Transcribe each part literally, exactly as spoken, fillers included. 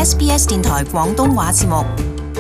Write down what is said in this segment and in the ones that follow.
S B S 電台廣東話節目。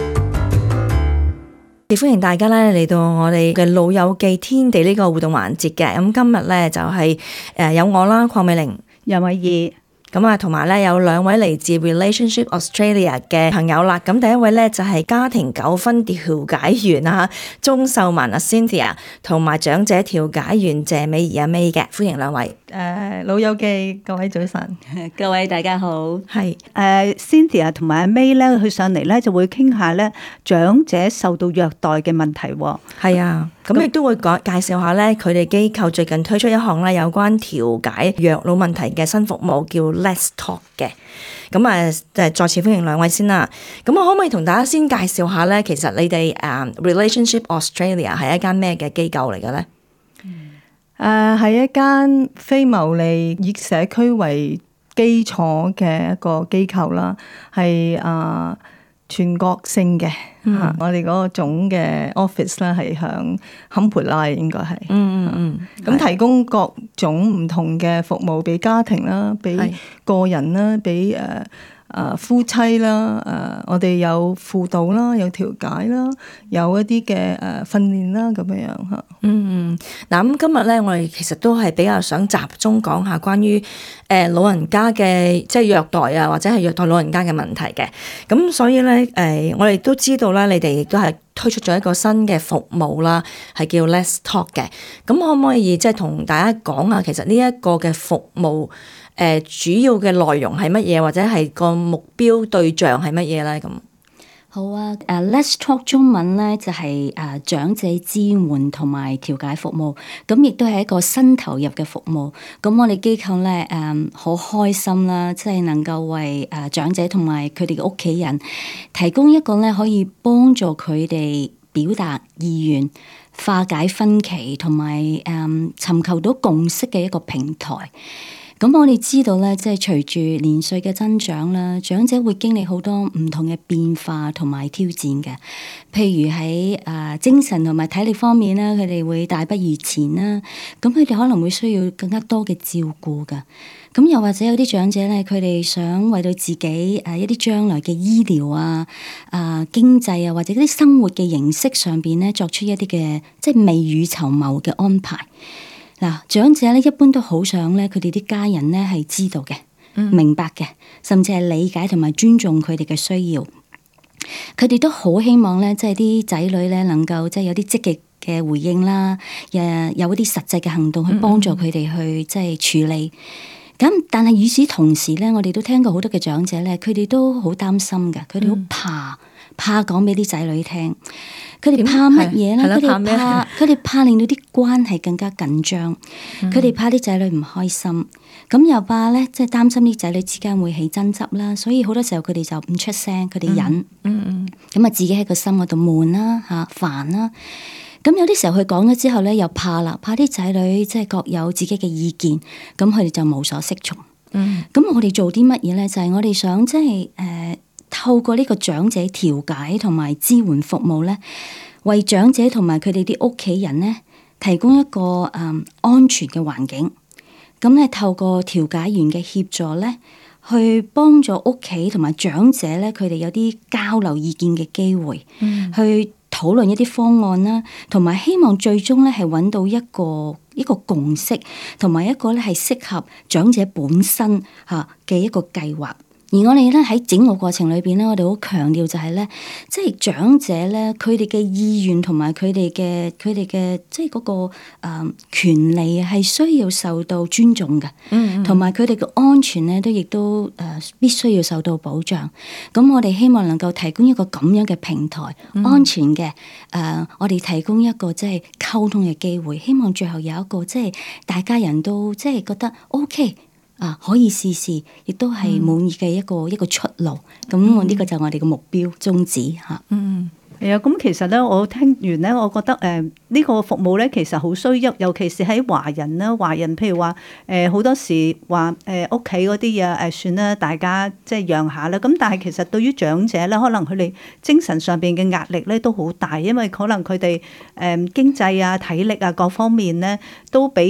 歡迎大家咧嚟到我哋嘅老友記天地呢個互動環節嘅。咁今日咧就係誒有我啦，鄺美玲、 楊偉儀， 咁啊同埋咧有兩位嚟自 Relationship Australia 嘅朋友啦。咁第一位咧就係家庭糾紛調解員啊，鍾秀文啊 Cynthia， 同埋長者調解員謝美儀阿 May 嘅，歡迎兩位。 誒、呃、老友記各位早晨， 各位大家好。 係誒、 呃、Cynthia 同埋阿 May 咧，佢上嚟咧就會傾下咧長者受到虐待嘅問題。 係啊，咁亦都會講介紹下咧，佢哋機構最近推出一項咧有關調解虐老問題嘅新服務，叫 Let's Talk 嘅。咁啊，誒再次歡迎兩位先啦。咁我可唔可以同大家先介紹下咧？其實你哋誒 Relationship Australia 係一間咩嘅機構嚟嘅咧？ 誒係、uh, 一間非牟利以社區為基礎嘅一個機構啦，係啊、uh, 全國性嘅嚇。嗯、我哋嗰個總嘅 office 咧係響坎培拉，應該係。嗯嗯嗯。咁提供各種唔同嘅服務俾家庭啦，俾個人啦，俾誒。Uh, 啊夫妻啦，誒、啊、我哋有輔導啦，有調解啦，有一啲嘅誒訓練啦，咁樣樣嚇。嗯， 嗱咁今日咧，我哋其實都係比較想集中講下關於誒老人家嘅即係虐待啊，或者係虐待老人家嘅問題嘅。咁所以咧，誒我哋都知道啦，你哋亦都係推出咗一個新嘅服務啦，係叫 Let's Talk 嘅。咁可唔可以即係同大家講下，其實呢一個嘅服務？誒、呃、主要嘅內容係乜嘢，或者係個目標對象係乜嘢咧？咁好啊，誒、uh, Let's Talk 中文咧就係、是、誒、uh, 長者支援同埋調解服務，咁亦都係一個新投入嘅服務。咁我哋機構咧誒好開心啦，即係能夠為誒、uh, 長者同埋佢哋嘅屋企人提供一個咧可以幫助佢哋表達意願、化解分歧同埋誒尋求到共識嘅一個平台。咁我哋知道咧，即係隨住年歲嘅增長啦，長者會經歷好多唔同嘅變化同埋挑戰嘅。譬如喺誒、呃、精神同埋體力方面咧，佢哋會大不如前啦。咁佢哋可能會需要更加多嘅照顧㗎。咁又或者有啲長者咧，佢哋想為到自己誒一啲將來嘅醫療啊、啊、呃、經濟啊，或者啲生活嘅形式上邊咧，作出一啲嘅即係未雨綢繆嘅安排。嗱，長者咧一般都好想咧，佢哋啲家人咧係知道嘅、嗯、明白嘅，甚至係理解同埋尊重佢哋嘅需要。佢哋都好希望咧，即係啲仔女咧能夠即係有啲積極嘅回應啦，誒有一啲實際嘅行動去幫助佢哋去即係處理。咁、嗯、但係與此同時咧，我哋都聽過好多嘅長者咧，佢哋都好擔心嘅，佢哋好怕、嗯、怕講俾啲仔女聽。佢哋怕乜嘢咧？佢哋怕佢哋怕令到啲關係更加緊張，佢哋、嗯、怕啲仔女唔開心，咁又怕咧，即係擔心啲仔女之間會起爭執啦。所以好多時候佢哋就唔出聲，佢哋忍，嗯嗯，咁啊自己喺個心嗰度悶啦嚇煩啦。咁有啲時候佢講咗之後咧，又怕啦，怕啲仔女即係各有自己嘅意見，咁佢哋就無所適從。嗯，咁我哋做啲乜嘢咧？就係、是、我哋想即係誒。呃透過呢個長者調解同埋支援服務咧，為長者同埋佢哋啲屋企人咧提供一個誒、嗯、安全嘅環境。咁咧透過調解員嘅協助咧，去幫助屋企同埋長者咧，佢哋有啲交流意見嘅機會，嗯、去討論一啲方案啦，同埋希望最終咧係揾到一個一個共識，同埋一個咧係適合長者本身嚇嘅一個計劃。而我哋咧喺整個過程裏邊咧，我哋好強調就係咧，即係長者咧，佢哋嘅意願同埋佢哋嘅佢哋嘅即係嗰個誒權利係需要受到尊重嘅，同埋佢哋嘅安全咧都亦都誒必須要受到保障。咁我哋希望能夠提供一個咁樣嘅平台，嗯、安全嘅誒、呃，我哋提供一個即係溝通嘅機會，希望最後有一個即係大家人都即係覺得 OK。啊，可以試試，亦都係滿意嘅一個、嗯、一個出路。咁我呢個就係我哋嘅目標宗旨嚇。 嗯，係啊。咁其實咧，我聽完咧，我覺得誒呢、呃這個服務咧，其實好需要，尤其是喺華人啦，華人譬如話誒好多時話誒屋企嗰啲嘢誒算啦，大家即係讓下啦。咁但係其實對於長者咧，可能佢哋精神上邊嘅壓力咧都好大，因為可能佢哋誒經濟啊、體力啊各方面咧都比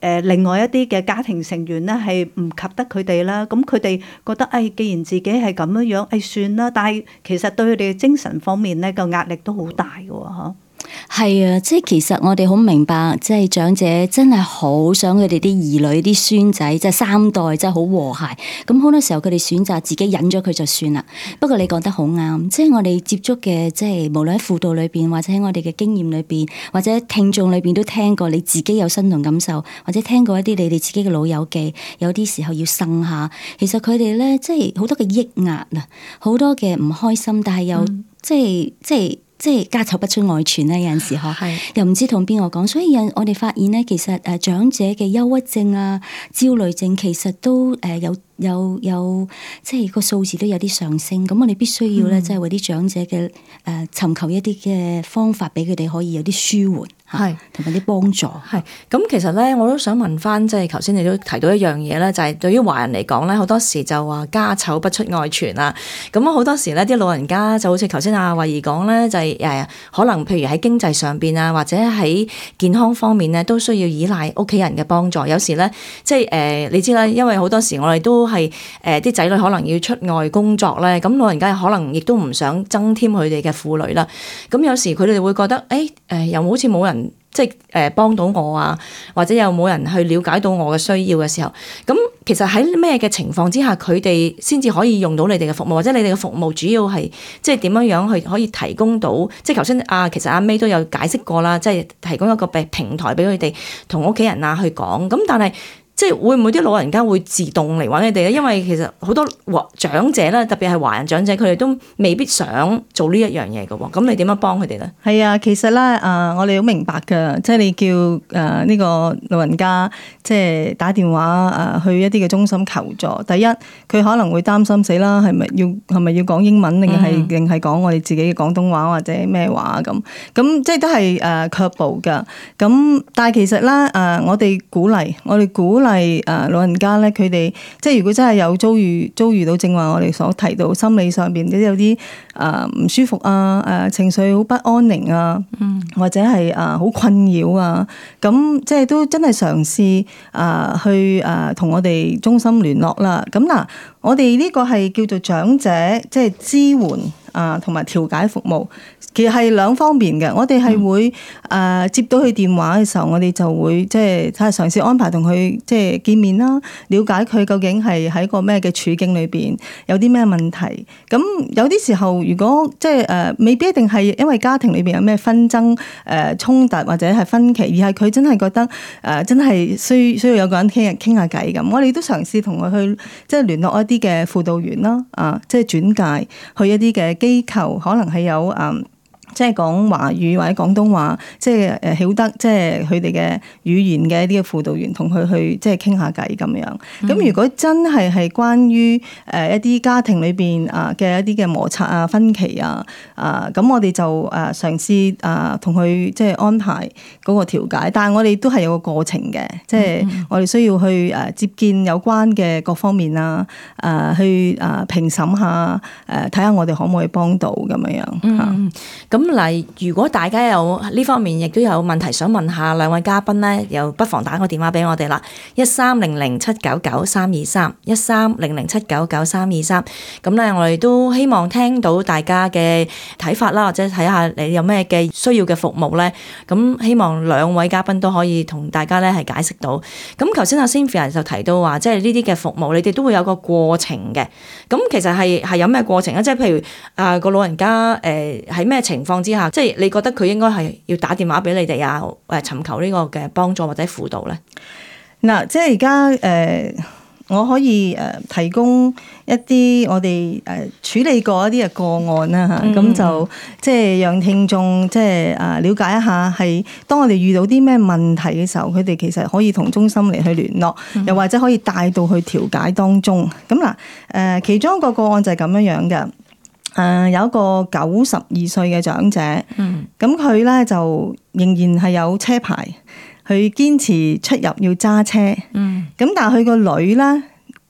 誒另外一啲嘅家庭成員咧係唔及得佢哋啦，咁佢哋覺得誒、哎，既然自己係咁樣樣，誒、哎、算啦。但係其實對佢哋嘅精神方面咧個壓力都好大嘅喎。 係啊，即係其實我哋好明白，即係長者真係好想佢哋啲兒女、啲孫仔，即係三代，真係好和諧。咁好多時候佢哋選擇自己忍咗佢就算啦。不過你講得好啱，即係我哋接觸嘅，即係無論喺輔導裏邊，或者喺我哋嘅經驗裏邊，或者聽眾裏邊都聽過，你自己有身同感受，或者聽過一啲你哋自己嘅老友記，有啲時候要呻下。其實佢哋咧，即係好多嘅抑壓啊，好多嘅唔開心，但係又、嗯、即係即係。即係家醜不出外傳咧，有陣時嗬，是又唔知同邊個講，所以有我哋發現咧，其實誒長者嘅憂鬱症啊、焦慮症其實都誒有有有，即係個數字都有啲上升。咁我哋必須要咧，即係為啲長者嘅誒尋求一啲嘅方法，俾佢哋可以有啲舒緩。係，同埋啲幫助。 係，咁其實咧，我都想問翻，即係頭先你都提到一樣嘢咧，就係、是、對於華人嚟講咧，好多時就話家醜不出外傳啊。咁啊，好多時咧，啲老人家就好似頭先阿慧儀講咧，就係、是、誒，可能譬如喺經濟上邊啊，或者喺健康方面咧，都需要依賴屋企人嘅幫助。有時咧，即係誒，你知啦，因為好多時我哋都係誒啲仔女可能要出外工作咧，咁老人家可能亦都唔想增添佢哋嘅負累啦。咁有時佢哋會覺得，誒、欸、誒，又好似冇人。即係誒幫到我啊，或者有冇人去了解到我嘅需要嘅時候，咁其實喺咩嘅情況之下，佢哋先至可以用到你哋嘅服務，或者你哋嘅服務主要係即係點樣樣去可以提供到？即係頭先啊，其實阿 May 都有解釋過啦，即係提供一個平台俾佢哋同屋企人啊去講。咁但係即係會唔會啲老人家會自動嚟揾你哋咧？因為其實好多長者咧，特別係華人長者，佢哋都未必想做呢一樣嘢嘅喎。咁你點樣幫佢哋咧？ 係啊，其實咧，誒、呃，我哋好明白㗎，即係你叫誒呢、呃這個老人家即係打電話誒、呃、去一啲嘅中心求助。第一，佢可能會擔心死啦，係咪要係咪要講英文，定係定係講我哋自己嘅廣東話或者咩話咁？咁即係都係誒卻步㗎。咁但係其實咧，誒、呃、我哋鼓勵，我哋鼓勵。係誒老人家咧，佢哋即係如果真係有遭遇遭遇到正話我哋所提到心理上邊都有啲誒唔舒服啊，誒、呃、情緒好不安寧啊，嗯、或者係誒好困擾啊，咁即係都真係嘗試誒去誒同我哋中心聯絡啦。咁嗱，我哋呢個係叫做長者即係支援啊，同埋調解服務。其實係兩方面嘅，我哋係會誒、呃、接到佢電話嘅時候，我哋就會即係睇下嘗試安排同佢即係見面啦，了解佢究竟係喺個咩嘅處境裏邊，有啲咩問題。咁有啲時候，如果即係誒未必一定係因為家庭裏邊有咩紛爭、誒、呃、衝突或者係分歧，而係佢真係覺得誒、呃、真係需需要有個人傾傾下偈咁。我哋都嘗試同佢去即係聯絡一啲嘅輔導員啦，啊，即係轉介去一啲嘅機構，可能係有誒。嗯即係講華語或者廣東話，即係誒曉得即係佢哋嘅語言嘅一啲嘅輔導員，同佢去即係傾下偈咁樣。咁、嗯、如果真係係關於誒一啲家庭裏邊啊嘅一啲嘅摩擦啊、分歧啊啊，咁我哋就誒嘗試啊同佢即係安排嗰個調解。但係我哋都係有個過程嘅，即係我哋需要去誒接見有關嘅各方面啊，誒去誒評審下誒睇下我哋可唔可以幫到咁樣樣嚇。 嗯咁嗱，如果大家有呢方面亦都有問題想問下兩位嘉賓咧，又不妨打個電話俾我哋啦，一三零零七九九三二三，一三零零七九九三二三。咁咧，我哋都希望聽到大家嘅睇法啦，或者睇下你有咩嘅需要嘅服務咧。咁希望兩位嘉賓都可以同大家咧係解釋到。咁頭先阿 Cynthia 就提到話，即係呢啲嘅服務，你哋都會有個過程嘅。咁其實係係有咩過程啊？即係譬如啊個老人家誒喺咩情況之下，即係你覺得佢應該係要打電話俾你哋啊，誒尋求呢個嘅幫助或者輔導咧？ 嗱，即係而家誒，我可以誒提供一啲我哋誒處理過一啲嘅個案啦嚇，咁、嗯、就即係讓聽眾即係啊了解一下，係當我哋遇到啲咩問題嘅時候，佢哋其實可以同中心嚟去聯絡，嗯、又或者可以帶到去調解當中。咁嗱誒，其中一個個案就係咁樣樣嘅。誒、呃、有一個九十二歲嘅長者，咁佢咧就仍然係有車牌，佢堅持出入要揸車。咁、嗯、但係佢個女咧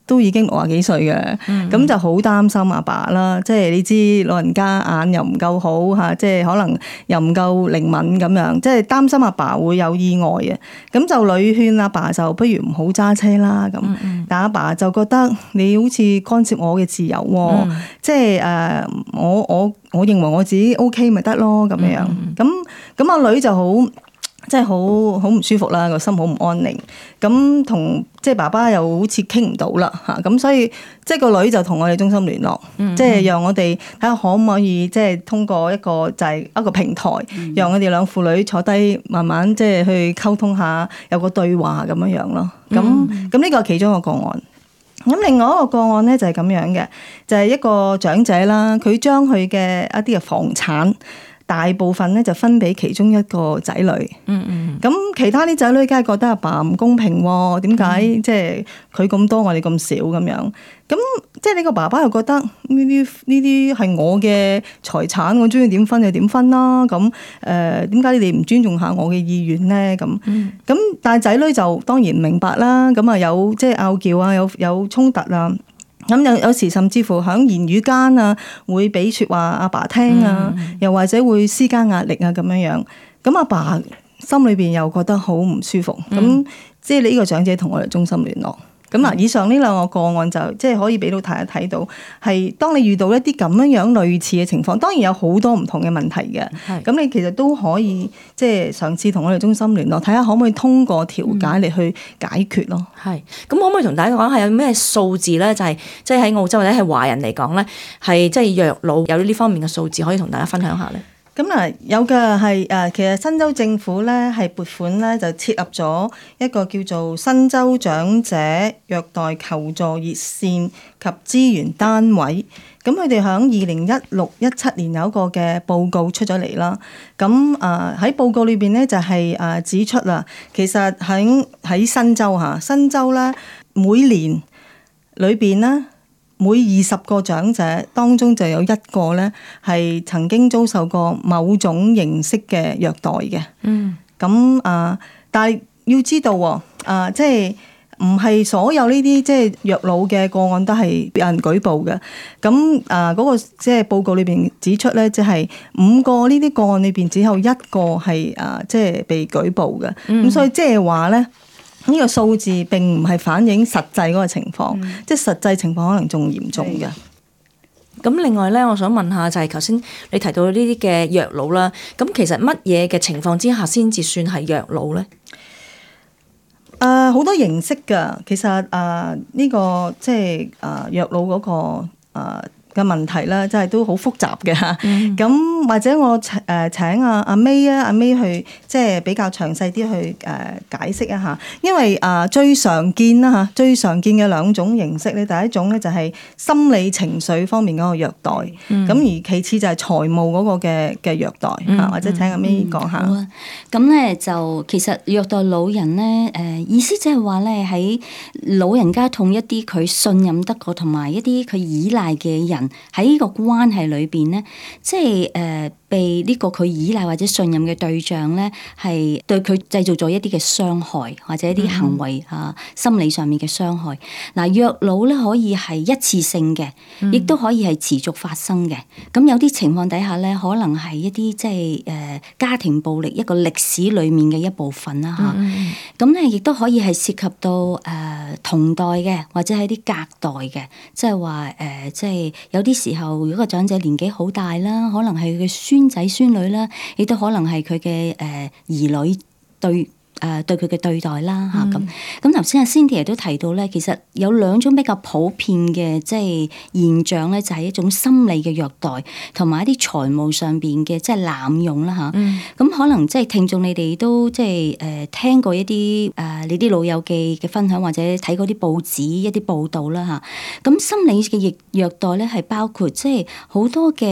都已經六啊幾歲嘅，咁、嗯、就好擔心阿爸啦。即係你知老人家眼又唔夠好嚇，即係可能又唔夠靈敏咁樣，即係擔心阿爸會有意外嘅。咁就屢勸阿爸就不如唔好揸車啦。咁、嗯，但阿爸就覺得你好似干涉我嘅自由喎，嗯、即係誒、呃、我我我認為我自己 O K 咪得咯咁樣。咁咁阿女就好。即係好好唔舒服啦，個心好唔安寧。咁同即係爸爸又好似傾唔到啦嚇，咁所以即係個女就同我哋中心聯絡，嗯嗯即係讓我哋睇下可唔可以即係通過一個就係一個平台，嗯、讓我哋兩父女坐低慢慢即係去溝通下，有個對話咁樣樣咯。咁咁呢個係其中一個個案。咁另外一個個案咧就係咁樣嘅，就係、是、一個長者啦，佢將佢嘅一啲嘅房產。大部分咧就分俾其中一個仔女，嗯嗯，咁其他啲仔女梗係覺得阿爸唔公平喎，點解即係佢咁多我哋咁少咁樣？咁即係你個爸爸又覺得呢啲呢啲係我嘅財產，我中意點分就點分啦。咁誒點解你哋唔尊重下我嘅意願咧？咁咁、嗯、但係仔女就當然唔明白啦。咁啊有即係拗撬啊，有有衝突啊。咁有有時甚至乎喺言語間啊，會俾説話阿爸聽啊，嗯、又或者會施加壓力啊咁樣樣。咁阿爸心裏邊又覺得好唔舒服。咁、嗯、即係你呢個長者同我哋中心聯絡。咁啊，以上呢兩個個案就即係可以俾到大家睇到，係當你遇到一啲咁樣樣類似嘅情況，當然有好多唔同嘅問題嘅。咁是你其實都可以即係嘗試同我哋中心聯絡，睇下可唔可以通過調解嚟去解決咯。係、嗯， 咁可唔可以同大家講下有咩數字咧？就係即係喺澳洲或者係華人嚟講咧，係即係虐老有呢方面嘅數字可以同大家分享下咧。 咁啊，有嘅係誒，其實新州政府咧係撥款咧就設立咗一個叫做新州長者虐待求助熱線及資源單位。咁佢哋喺二零一六一七年有一個嘅報告出咗嚟啦。咁啊喺報告裏邊咧就係誒指出啦，其實喺喺新州嚇新州咧每年裏邊咧，每二十個長者當中就有一個咧係曾經遭受過某種形式嘅虐待嘅。嗯，咁啊，但係要知道喎，啊，即係唔係所有呢啲即係虐老嘅個案都係有人舉報嘅。咁啊，嗰個即係報告裏邊指出咧，即係五個呢啲個案裏邊只有一個係啊，即係被舉報嘅。咁、嗯、所以即係話咧。呢個數字並唔係反映實際嗰個情況，嗯、即係實際情況可能仲嚴重嘅。 咁另外咧，我想問下就係頭先你提到呢啲嘅虐老啦，咁其實乜嘢嘅情況之下先至算係虐老咧？誒、 呃，好多形式㗎。其實誒呢、呃這個即係誒虐老嗰、那個誒。呃嘅問題啦，真係都好複雜嘅嚇。咁、嗯、或者我誒、呃、請阿阿 May 啊，阿 May 去即係比較詳細啲去誒、呃、解釋一下。因為啊、呃、最常見啦嚇，最常見嘅兩種形式咧，第一種咧就係心理情緒方面嗰個虐待，咁、嗯、而其次就係財務嗰個嘅嘅虐待嚇。嗯、或者請阿 May 講下。 好啊，咁咧就其實虐待老人咧誒、呃、意思即係話咧喺老人家同一啲佢信任得過同埋一啲佢依賴嘅人。喺呢個關係裏邊咧，即係誒、呃、被呢個佢依賴或者信任嘅對象咧，係對佢製造咗一啲嘅傷害，或者一啲行為啊、嗯、心理上面嘅傷害。嗱，虐老咧可以係一次性嘅，亦都、嗯、可以係持續發生嘅。咁有啲情況底下咧，可能係一啲即係誒家庭暴力一個歷史裏面嘅一部分啦嚇。咁咧亦都可以係涉及到誒、呃、同代嘅，或者係啲隔代嘅，即係話誒即係。有啲時候，如果個長者年紀好大啦，可能係佢嘅孫仔孫女啦，亦都可能係佢嘅誒兒女對。誒、呃、對佢嘅對待啦嚇咁，咁頭先阿 Cindy 都提到咧，其實有兩種比較普遍嘅即係現象咧，就係、是、一種心理嘅虐待，同埋一啲財務上邊嘅即係濫用啦嚇。咁、嗯嗯、可能即係聽眾你哋都即係誒聽過一啲誒、呃、你啲老友記嘅分享，或者睇過啲報紙一啲報道啦嚇。咁、啊、心理嘅虐虐待咧係包括即係好多嘅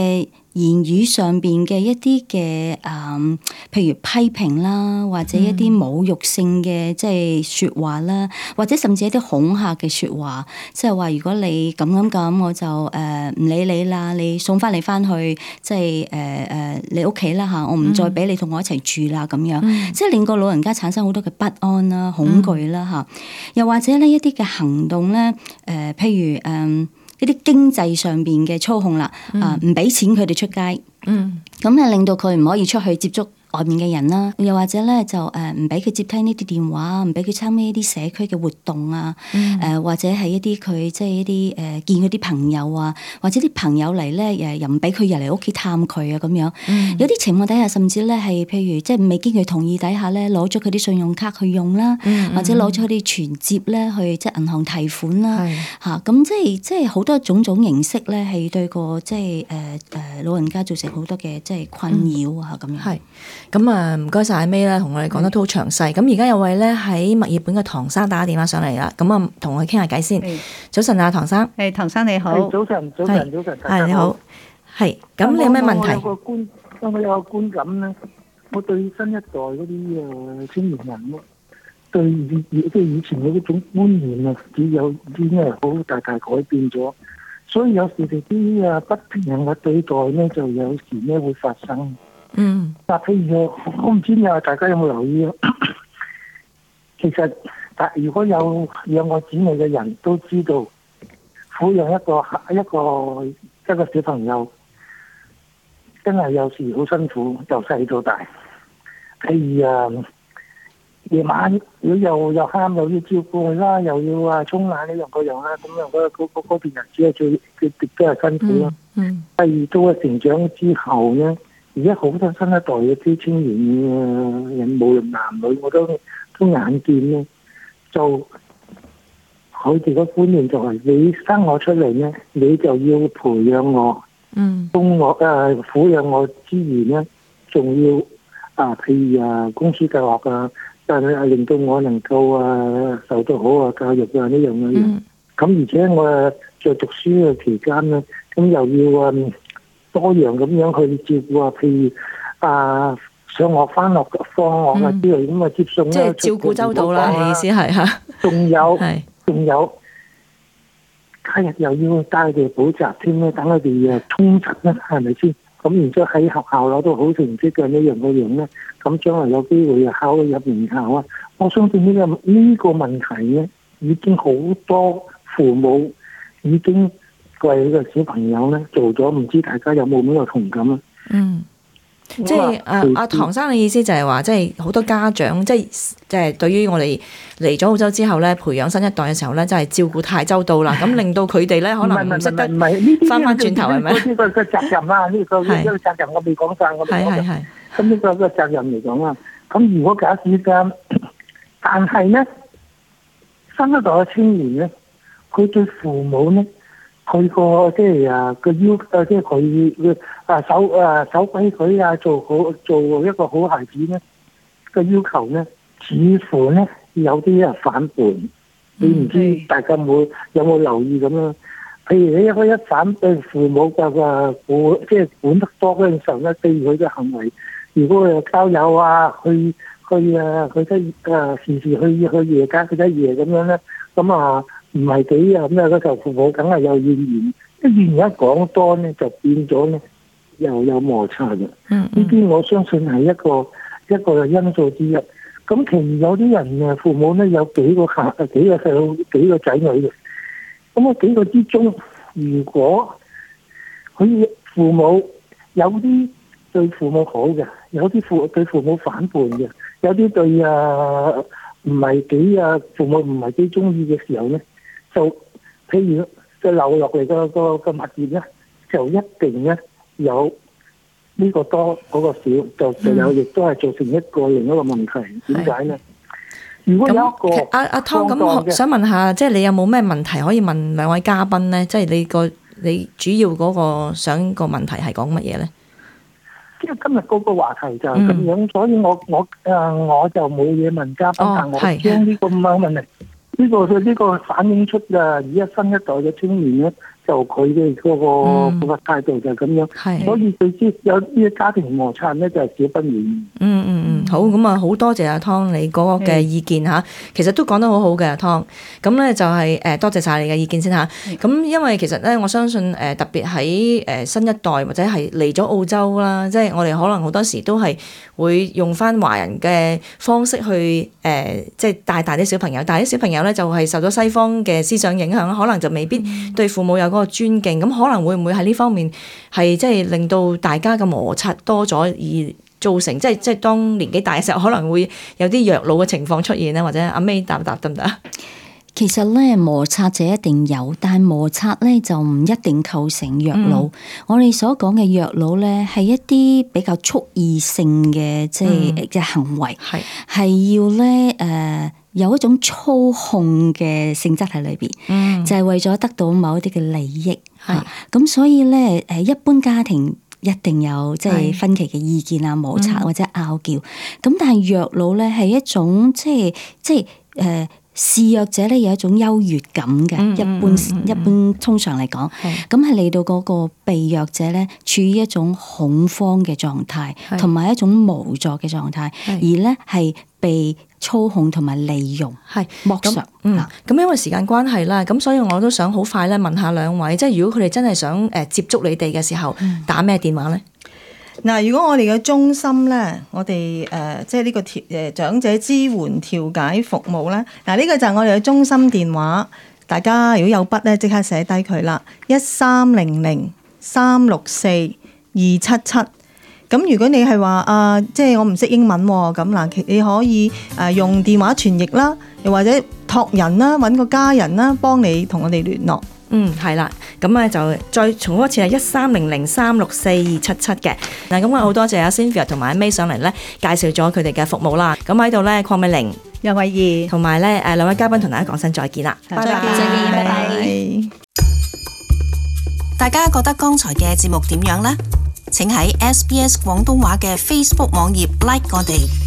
言語上邊嘅一啲嘅誒，譬如批評啦，或者一啲侮辱性嘅即係説話啦，或者甚至一啲恐嚇嘅説話，即係話如果你咁咁咁，我就誒唔、呃、理你啦，你送翻你翻去即係誒誒你屋企啦嚇，我唔再俾你同我一齊住啦咁樣，嗯、即係令個老人家產生好多嘅不安啦、恐懼啦嚇，嗯、又或者呢一啲嘅行動咧，誒、呃、譬如誒。呃一啲經濟上邊嘅操控啦，嗯、啊唔俾錢佢哋出街，咁咧、嗯、令到佢唔可以出去接觸外面嘅人啦，又或者咧就誒唔俾佢接聽呢啲電話，唔俾佢參與一啲社區嘅活動啊，誒、嗯呃、或者係一啲佢即係一啲誒、呃、見嗰啲朋友啊，或者啲朋友嚟咧誒又唔俾佢入嚟屋企探佢啊咁樣，嗯、有啲情況底下甚至咧係譬如即係未經佢同意底下咧攞咗佢啲信用卡去用啦，嗯、或者攞咗佢啲存摺咧去即係銀行提款啦，嚇咁即係即係好多種種形式咧係對個即係誒誒老人家造成好多嘅即係困擾啊咁樣。係。 咁啊，唔該晒阿 May 啦，同我哋講得都好詳細。咁而家有位咧喺墨爾本嘅唐生打電話上嚟啦，咁啊同我傾下偈先。早晨啊，唐生。 誒，唐生你好。 早晨，早晨，早晨。 係你好。係。咁你有咩問題？ 我有個觀，我有個觀感咧，我對新一代嗰啲誒青年人咧，對以即係以前嗰種觀念啊，只有已經係好大大改變咗。所以有時哋啲啊不平衡嘅對待咧，就有時咧會發生。嗯，嗱，譬如我唔知啊，大家有冇留意啊？其實，但如果有養過子女嘅人都知道，撫養一個一個一個小朋友，真係有時好辛苦，由細到大。譬如啊，夜晚如果又又喊又要照顧佢啦，又要啊沖奶呢樣嗰樣啦，咁樣嗰嗰嗰嗰段日子係最最亦都係辛苦啦。嗯，第二到咗成長之後咧。而家好多新一代嘅啲青年嘅人，無論男女，我都都眼見咧，就佢哋個觀念就係、是：你生我出嚟咧，你就要培養我，嗯，供我啊，撫養我之餘咧，仲要啊，譬如啊，供書教學啊，但係令到我能夠啊受到好啊教育啊呢樣嗰樣。咁、嗯、而且我在讀書嘅期間咧，咁又要啊。多樣咁樣去照顧啊，譬如啊上學翻學放學啊之類咁啊接送啦，即係照顧周到啦，你意思係嚇？ 仲有，仲有，今日又要帶佢哋補習添咧，等佢哋誒充實咧，係咪先？咁然之後喺學校攞到好成績嘅呢樣嗰樣咧，咁將來有機會啊考入名校啊！我相信呢個呢個問題咧，已經好多父母已經。為個小朋友咧做咗，唔知大家有冇呢個同感啊？嗯， 即係阿阿唐生嘅意思就係話，即係好多家長，即係即係對於我哋嚟咗澳洲之後咧，培養新一代嘅時候咧，真係照顧太周到啦，咁令到佢哋咧可能唔識得翻翻轉頭係咪？ 呢個個責任啦，呢個呢個責任我未講晒，我未講晒。係係係。咁呢個個責任嚟講啊，咁如果假使間，但係咧，新一代嘅青年咧，佢對父母咧。佢個即係啊個要啊即係佢啊守啊守規矩啊做好做一個好孩子咧個要求咧，似乎咧有啲啊反叛。你唔知大家有冇有冇留意咁樣？譬如你一開一反對父母嘅啊管即係管得多嗰陣時候咧，對佢嘅行為，如果佢交友啊去去啊去得啊時時去去夜間去得夜咁樣咧，咁啊。唔係幾啊咁啊！嗰時候父母梗係有怨言，一怨言一講多咧，就變咗咧又有摩擦嘅。嗯，呢啲我相信係一個一個因素之一。咁其實有啲人啊，父母咧有幾個客啊幾個細路幾個仔女嘅。咁啊幾個之中，如果佢父母有啲對父母好嘅，有啲父對父母反叛嘅，有啲對啊唔係幾啊父母唔係幾中意嘅時候咧。就譬如就流落嚟個個個物業咧，就一定咧有呢個多嗰個少，就就有亦都係造成一個另一個問題。點解咧？如果有一個阿阿湯咁，想問下，即係你有冇咩問題可以問兩位嘉賓咧？即係你個你主要嗰個想個問題係講乜嘢咧？ 因為今日嗰個話題就係咁樣，所以我我誒我就冇嘢問嘉賓，但我將呢個咁嘅問題。呢、這個呢、這個反映出啊，而家新一代嘅青年咧， 就佢嘅嗰個嗰個態度就係咁樣， 係所以佢知有啲家庭摩擦咧就係少不免。 嗯嗯嗯，好，咁啊好多謝阿湯你嗰個嘅意見嚇，其實都講得好好嘅阿湯。咁咧就係誒多謝晒你嘅意見先嚇。咁因為其實咧我相信誒特別喺誒新一代或者係嚟咗澳洲啦，即係我哋可能好多時都係會用翻華人嘅方式去誒即係帶大啲小朋友，但係啲小朋友咧就係受咗西方嘅思想影響啦，可能就未必對父母有嗰個尊敬，咁可能會唔會喺呢方面係即係令到大家嘅摩擦多咗，而造成即係即係當年紀大嘅時候，可能會有啲弱老嘅情況出現咧？或者阿 May 答答得唔得啊？ 其實咧摩擦就一定有，但係摩擦咧就唔一定構成弱老。嗯、我哋所講嘅弱老咧係一啲比較蓄意性嘅即係嘅行為，係係、嗯、要咧誒、呃、有一種操控嘅性質喺裏邊，嗯、就係為咗得到某一啲嘅利益。係咁是、啊，所以咧誒一般家庭一定有即係分歧嘅意見啊、摩擦或者拗撬。咁、嗯、但係弱老咧係一種即係即係誒。呃示弱者咧有一種優越感嘅，嗯、一般、嗯、一般通常嚟講，咁係嚟到嗰個被弱者咧，處於一種恐慌嘅狀態，同埋是一種無助嘅狀態，是而咧係被操控同埋利用，係剝削。 嗯，咁因為時間關係啦，咁所以我都想好快咧問下兩位，即係如果佢哋真係想誒接觸你哋嘅時候，嗯、打咩電話咧？ 嗱，如果我哋嘅中心咧，我哋誒、呃、即係呢個調誒長者支援調解服務咧，嗱、這、呢個就係我哋嘅中心電話，大家如果有筆咧，即刻寫低佢啦，一三零零三六四二七七。咁如果你係話啊，即係我唔識英文喎，咁嗱，你可以誒用電話傳譯啦，又或者託人啦，揾個家人啦，幫你同我哋聯絡。 嗯，係啦，咁咧就再重複一次係一三零零三六四二七七嘅。嗱，咁我好多謝阿 Cynthia 同埋阿 May 上嚟咧，介紹咗佢哋嘅服務啦。咁喺度咧，鄺美玲、 楊慧儀同埋咧誒兩位嘉賓同大家講聲再見啦， 拜拜，再見，拜拜。 大家覺得剛才嘅節目點樣呢？請喺 S B S 廣東話嘅 Facebook 網頁 like 我哋。